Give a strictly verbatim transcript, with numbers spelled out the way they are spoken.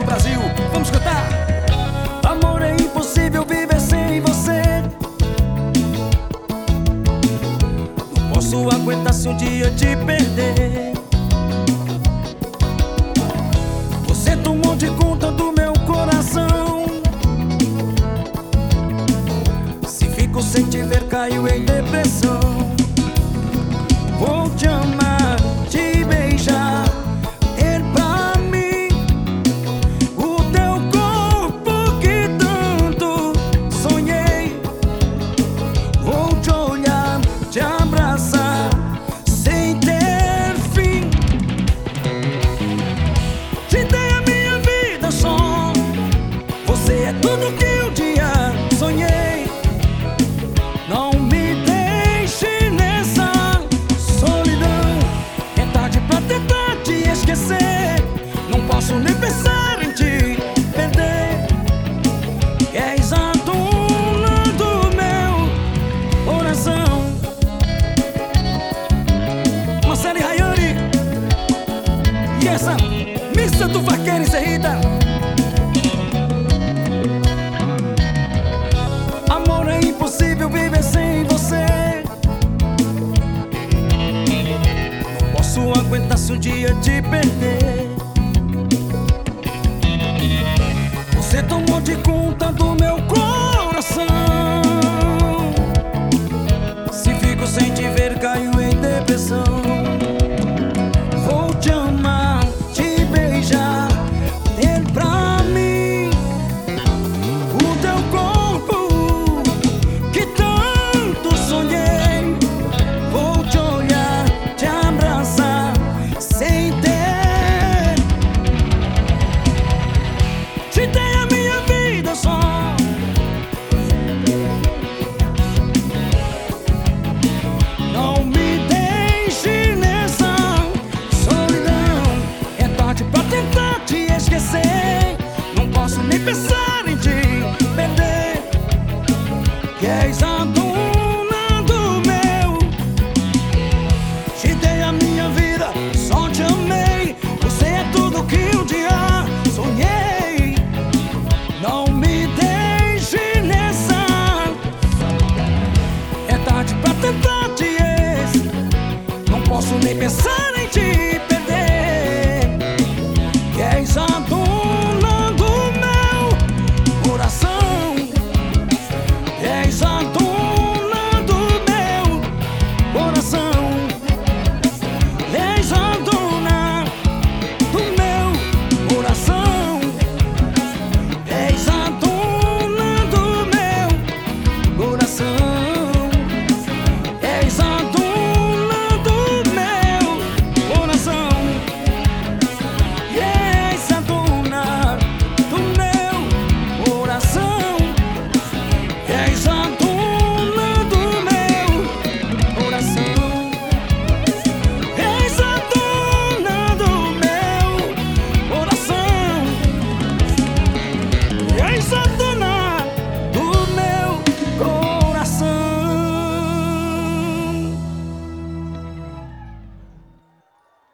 Brasil. Vamos cantar. Amor, é impossível viver sem você. Não posso aguentar se um dia te perder. Você tomou de conta do meu coração. Se fico sem te ver, caio em depressão. Vou te amar, te beijar, ter pra mim o teu corpo que tanto sonhei. Vou te olhar, te abraçar sem ter fim. Te dei a minha vida só. Você é tudo que um dia sonhei. Não me deixe nessa solidão. É tarde pra tentar te esquecer. Não posso nem pensar em te perder. És a dona do meu coração. Marcelo e Rayane. E essa missa do vaqueiro encerrida. Amor, é impossível viver sem você. Não posso aguentar se um dia te perder. Você tomou de conta do meu coração. Se fico sem te ver, caio em depressão. Vou te amar, te beijar, ter pra mim o teu corpo que tanto sonhei. Vou te olhar, te abraçar sem ter. Te dei a minha vida só. Não me deixe nessa solidão. É tarde pra tentar te esquecer. Não posso nem pensar em te perder. Que és a dona do meu. Te dei a minha vida, só te amei. Você é tudo que um dia sonhei. Não me deixe nessa. É tarde pra tentar te esquecer. Não posso nem pensar